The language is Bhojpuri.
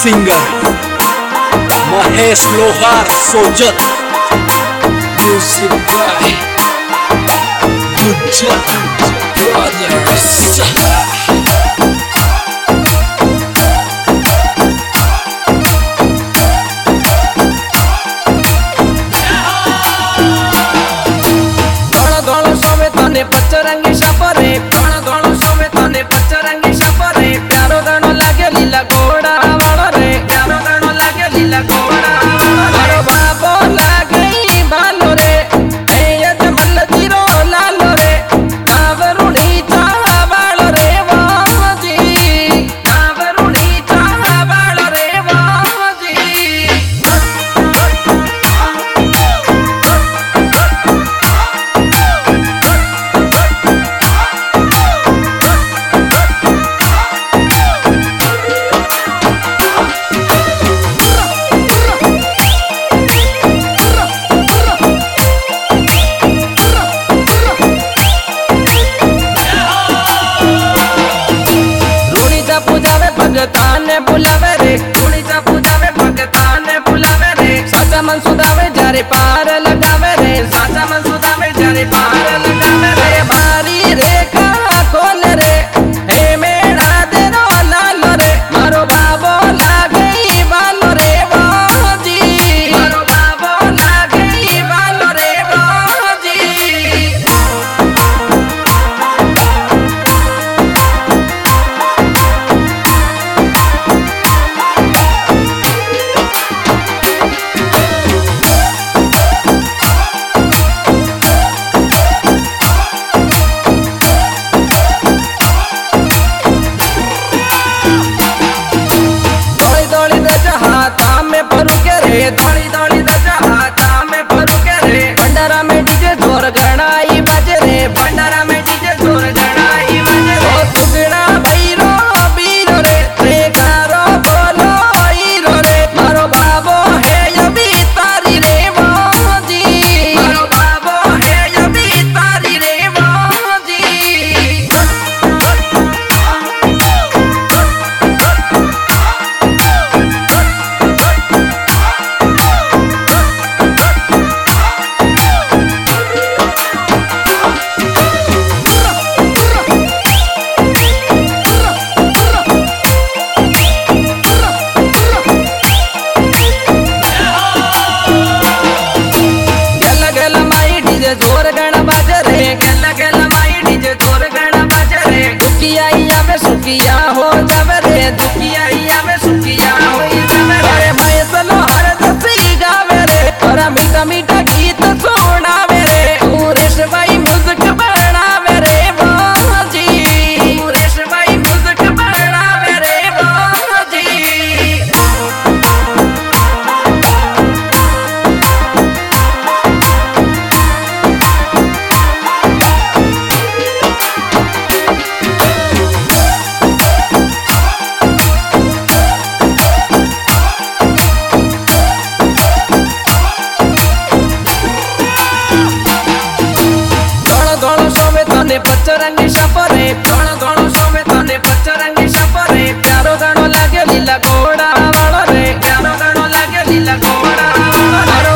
Singer Mahesh Lohar Sojat music by Gujjar brothers. पचरंगी सफरे धोण धोण सोमे तने पचरंगी सफरे प्यारो दाणो लागे लीला घोड़ा वाळो रे प्यारो दाणो लागे लीला घोड़ा मारो बाबो लागे बालो रे ए यजमल जीरो लालो रे कावरुणी चाहा वाळो रे वाजी कावरुणी चाहा वाळो रे वाजी। भगताने बुलावे रे धूणीचा पूजावे भगताने बुलावे रे साचा मन सुधावे जारे पार लगावे रे साचा मन सुधावे जारे पार लगावे रे मारी रेखा खोल रे हे मेणा दे रो लाल रे मारो बाबो लागे बालो रे बाजी मारो बाबो लागे बालो रे बाजी। दौड़ी दौड़ी दजा हाथा में भरू के रे भंडारा में डीजे जोर गणाई बजे रे भंडारा में डीजे जोर गणाई बजे रे सुगड़ा भैरो बीरो रे रे गारो बोलो हीरो रे मारो बाबो है यबी तारी रे बाजी मारो बाबो है यबी तारी रे बाजी। जोर गण बाजे रे गेला गेला माई डीजे जोर गण बाजे रे दुखिया आवे सुखिया हो जावे रे दुखिया आवे सुखिया हो जावे रे मैं चलो हर दसी गावे रे और मीठा मीठा गीत सुनावे रे सुरेश भाई म्यूजिक बनावे रे बाजी सुरेश भाई म्यूजिक बनावे रे बाजी। पचरंगी सफरे धोण धोण सोमे तने पचरंगी सफरे प्यारो दाणो लागे लीला घोड़ा वाळो रे प्यारो दाणो लागे लीला घोड़ा वाळो।